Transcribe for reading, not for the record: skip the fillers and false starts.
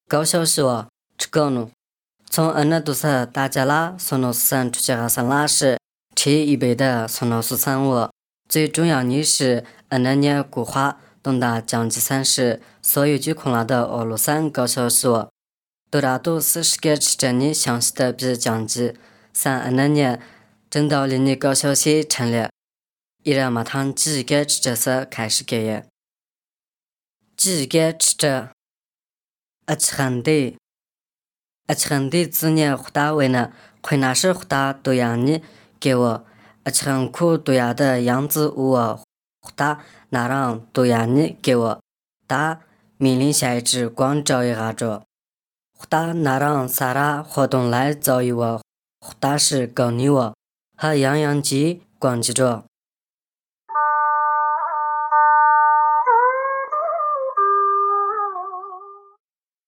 搞消息哦，这个呢，从那都是大家啦，从那是出去个上拉时，吃一杯的从那是三我。最重要的是，那年古话懂得讲几三十，所有就空了的俄罗斯搞消息哦，都是世界吃着你详细的比讲解。那年，正道里的搞消息成立，依然马上几个吃着是开始给耶，几个吃着。吃很的，吃很的字呢，回答为呢，回答是回答都让你给我，吃很苦都要的样子我回答那让都让你给我，答命令下一支光照一下着，回答那让啥啦活动来找一我，回答是搞你我，和样样机光记着。